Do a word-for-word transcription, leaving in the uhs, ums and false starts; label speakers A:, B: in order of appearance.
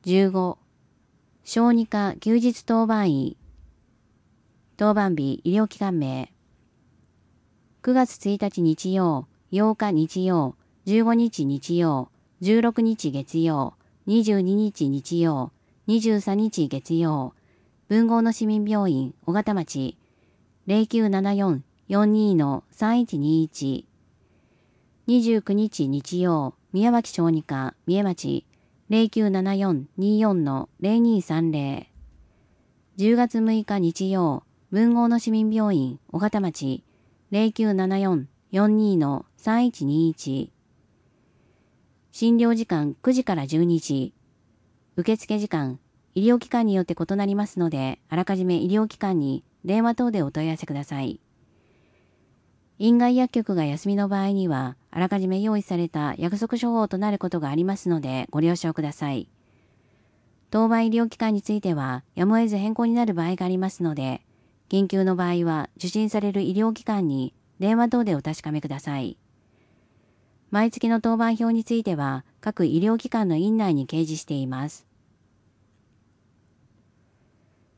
A: じゅうご、小児科休日当番医。当番日医療機関名。くがつついたち日曜、ようか日曜、じゅうごにち日曜、じゅうろくにち月曜、にじゅうににち日曜、にじゅうさんにち月曜、文豪の市民病院、尾形町、ゼロきゅうななよん よんにー さんいちにいち。にじゅうくにち日曜、宮脇小児科、三重町、ゼロきゅうななよん にーよん ゼロにーさんゼロ。じゅうがつむいか日曜、文豪の市民病院、尾形町、ゼロきゅうななよん よんにー さんいちにいち。診療時間くじからじゅうにじ。受付時間、医療機関によって異なりますので、あらかじめ医療機関に電話等でお問い合わせください。院外薬局が休みの場合には、あらかじめ用意された約束処方となることがありますので、ご了承ください。当番医療機関については、やむを得ず変更になる場合がありますので、緊急の場合は受診される医療機関に電話等でお確かめください。毎月の当番表については、各医療機関の院内に掲示しています。